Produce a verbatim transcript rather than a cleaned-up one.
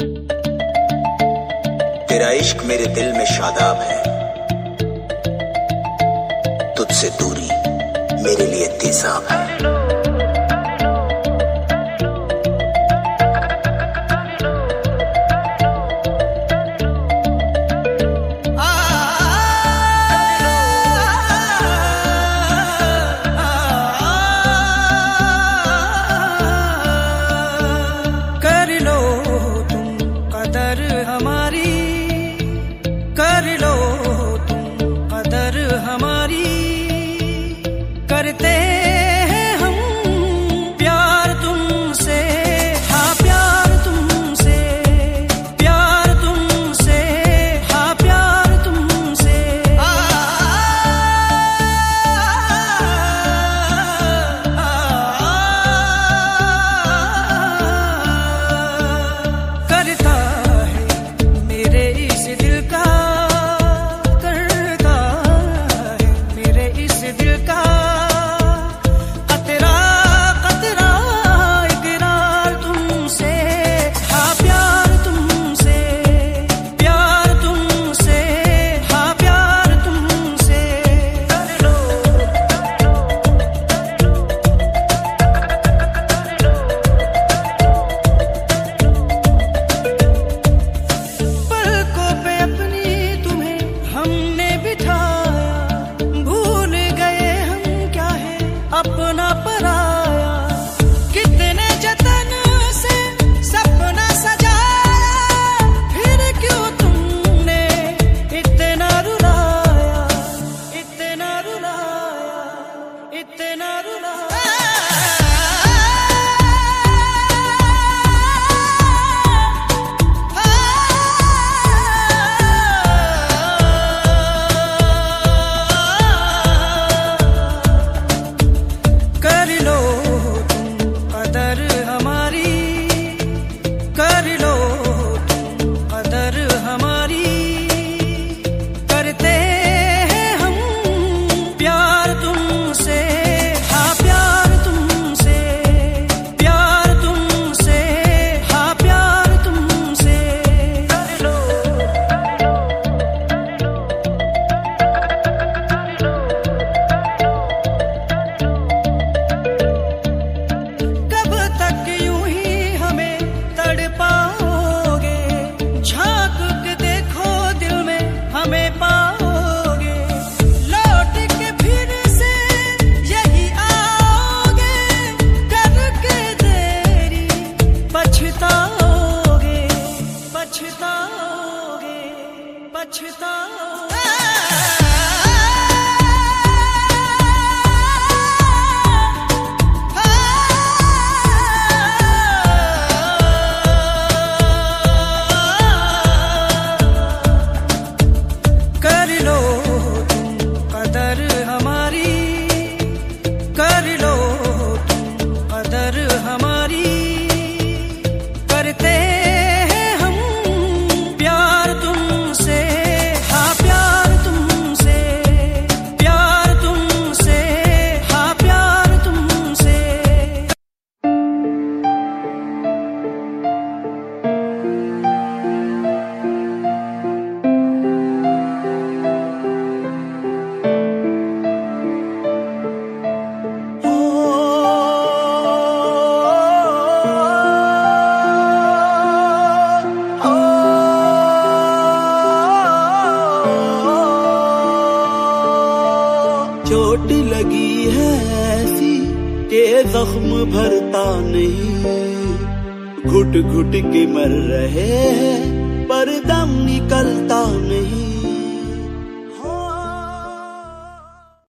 तेरा इश्क मेरे दिल में शादाब है, तुझसे दूरी मेरे लिए तेजाब है। करते हैं हम प्यार तुमसे, हाँ प्यार तुमसे, प्यार तुमसे, हाँ प्यार तुमसे। आ, आ, आ, करता है मेरे इस दिल का, करता है मेरे इस दिल का अपना पराया। कितने जतन से सपना सजाया, फिर क्यों तुमने इतना रुलाया, इतना रुलाया, इतना रुलाया। हमें पाओगे, लौट के फिर से यही आओगे, करके देरी पछताओगे, पछताओगे, पछताओगे। करते हैं हम प्यार तुमसे, हाँ प्यार तुमसे, प्यार तुमसे, हाँ प्यार तुमसे। चोट लगी है ऐसी के जख्म भरता नहीं, घुट घुट के मर रहे हैं